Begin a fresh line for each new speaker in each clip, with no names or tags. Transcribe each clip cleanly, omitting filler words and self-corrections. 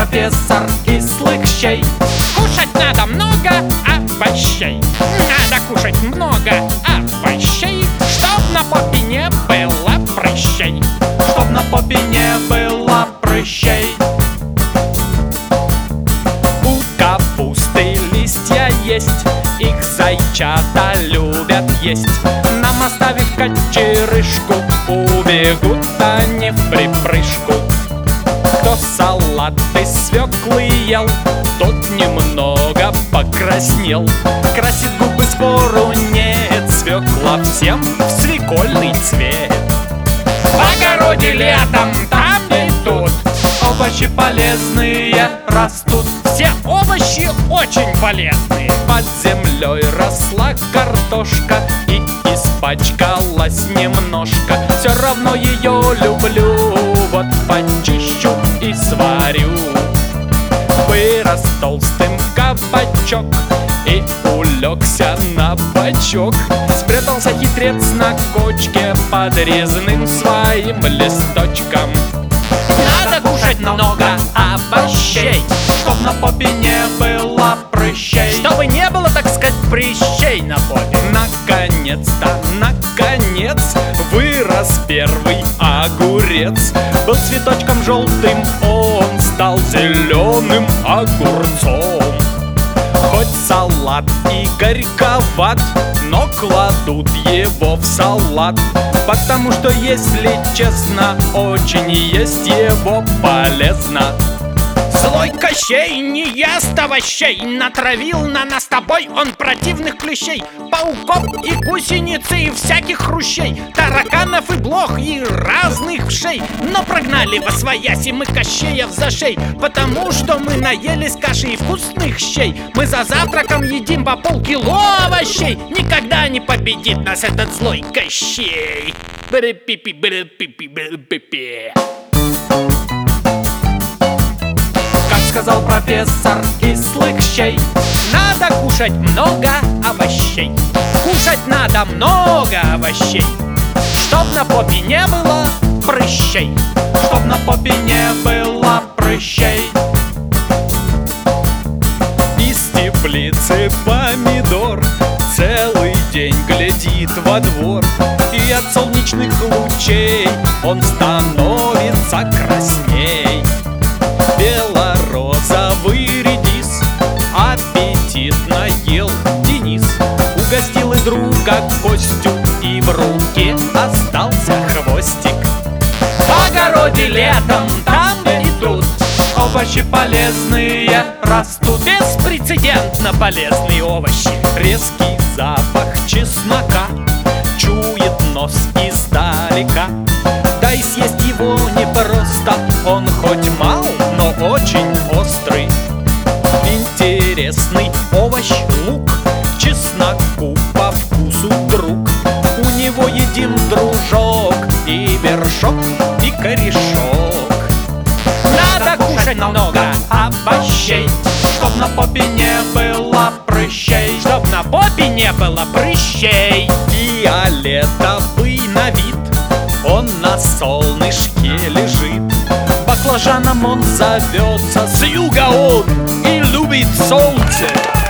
профессор кислых щей.
Кушать надо много овощей. Надо кушать много овощей, чтоб на попе не было прыщей.
Чтоб на попе не было прыщей.
У капусты листья есть, их зайчата любят есть. Нам оставив кочерышку, убегут они в припрыжку. Кто салат из свеклы ел, тот немного покраснел. Красит губы спору нет, свекла всем в свекольный цвет. В огороде летом там и тут
Овощи полезные растут.
все овощи очень полезные.
Под землей росла картошка и испачкалась немножко. Все равно ее люблю, вот почищу и сварю. Вырос толстым кабачок и улегся на бочок. Спрятался хитрец на кочке под резным своим листочком.
Надо кушать много овощей,
Чтоб на попе не было прыщей.
чтобы не было, так сказать, прыщей на попе.
Наконец-то, наконец, вырос первый огурец. Был цветочком желтым, он стал зеленым огурцом. Хоть салат и горьковат, но кладут его в салат, потому что, если честно, очень есть его полезно.
Злой Кощей не ест овощей, натравил на нас с тобой он противных клещей, пауков и гусениц и всяких хрущей, тараканов и блох и разных вшей. Но прогнали восвояси мы Кощеев за шей, потому что мы наелись каши и вкусных щей. Мы за завтраком едим по полкило овощей, никогда не победит нас этот злой Кощей. Бри-пи-пи, бри-пи-пи, бри-пи-пи.
Сказал профессор кислых щей.
Надо кушать много овощей. Кушать надо много овощей, чтоб на попе не было прыщей.
Чтоб на попе не было прыщей. Из теплицы помидор целый день глядит во двор, и от солнечных лучей он становится красней. Белорозовый редис аппетитно ел Денис. Угостил и друга Костю, и в руке остался хвостик.
В огороде летом там и тут
Овощи полезные растут.
беспрецедентно полезные овощи.
Резкий запах чеснока чует нос издалека. Да и съесть его непросто, он хоть мал, но очень острый. Интересный овощ лук, чесноку по вкусу друг. У него едим дружок, и вершок, и корешок.
Надо кушать много овощей,
Чтоб на попе не было прыщей.
чтоб на попе не было прыщей.
Фиолетовый на вид, он на солнышке лежит. Баклажаном он зовется, с юга он и любит солнце.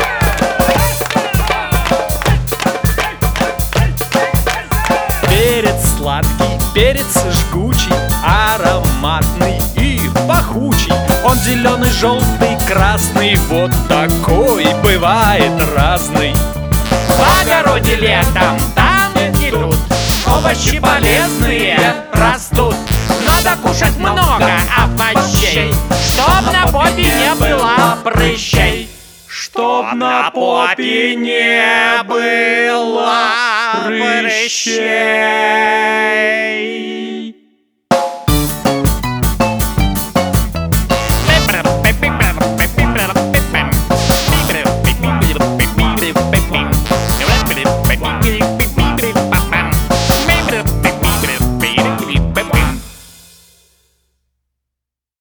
Перец сладкий, перец жгучий, ароматный и пахучий. Он зеленый, желтый, красный, вот такой бывает разный.
В огороде летом там и тут овощи полезные растут. Надо кушать много овощей, чтоб на попе не было прыщей.
Чтоб на попе не было прыщей.